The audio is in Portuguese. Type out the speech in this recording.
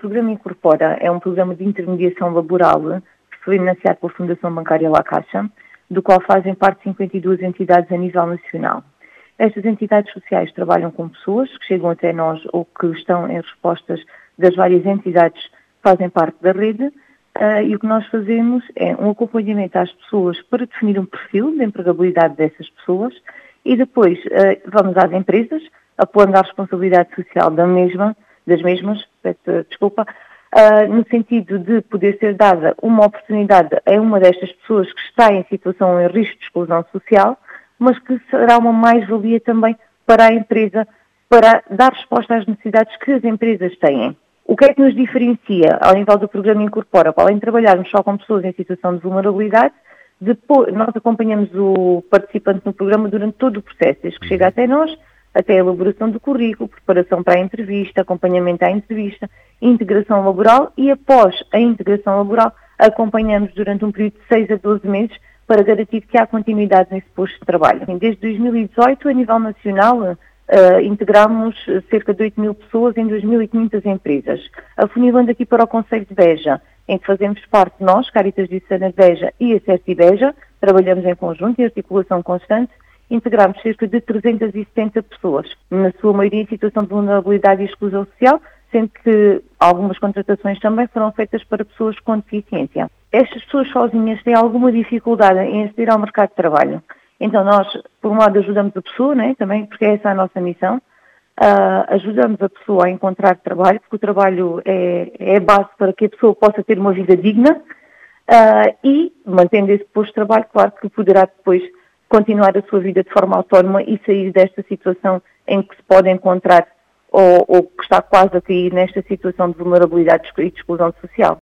programa Incorpora é um programa de intermediação laboral que foi financiado pela Fundação Bancária La Caixa, do qual fazem parte 52 entidades a nível nacional. Estas entidades sociais trabalham com pessoas que chegam até nós ou que estão em respostas das várias entidades que fazem parte da rede, e o que nós fazemos é um acompanhamento às pessoas para definir um perfil de empregabilidade dessas pessoas e depois vamos às empresas, apoiando a responsabilidade social das mesmas, no sentido de poder ser dada uma oportunidade a uma destas pessoas que está em situação em risco de exclusão social, mas que será uma mais-valia também para a empresa, para dar resposta às necessidades que as empresas têm. O que é que nos diferencia ao nível do programa Incorpora? Além de trabalharmos só com pessoas em situação de vulnerabilidade, depois, nós acompanhamos o participante no programa durante todo o processo, desde que chega até nós, até a elaboração do currículo, preparação para a entrevista, acompanhamento à entrevista, integração laboral e após a integração laboral acompanhamos durante um período de 6 a 12 meses para garantir que há continuidade nesse posto de trabalho. Desde 2018, a nível nacional, integramos cerca de 8 mil pessoas em 2.500 empresas. Afunilando aqui para o Concelho de Beja, em que fazemos parte nós, Caritas Diocesana de Beja e a CERTI Beja, trabalhamos em conjunto, em articulação constante, integramos cerca de 370 pessoas, na sua maioria em situação de vulnerabilidade e exclusão social, sendo que algumas contratações também foram feitas para pessoas com deficiência. Estas pessoas sozinhas têm alguma dificuldade em aceder ao mercado de trabalho. Então nós, por um lado, ajudamos a pessoa, né, também porque essa é a nossa missão, ajudamos a pessoa a encontrar trabalho, porque o trabalho é a base para que a pessoa possa ter uma vida digna e, mantendo esse posto de trabalho, claro que poderá depois continuar a sua vida de forma autónoma e sair desta situação em que se pode encontrar ou que está quase a cair nesta situação de vulnerabilidade e de exclusão social.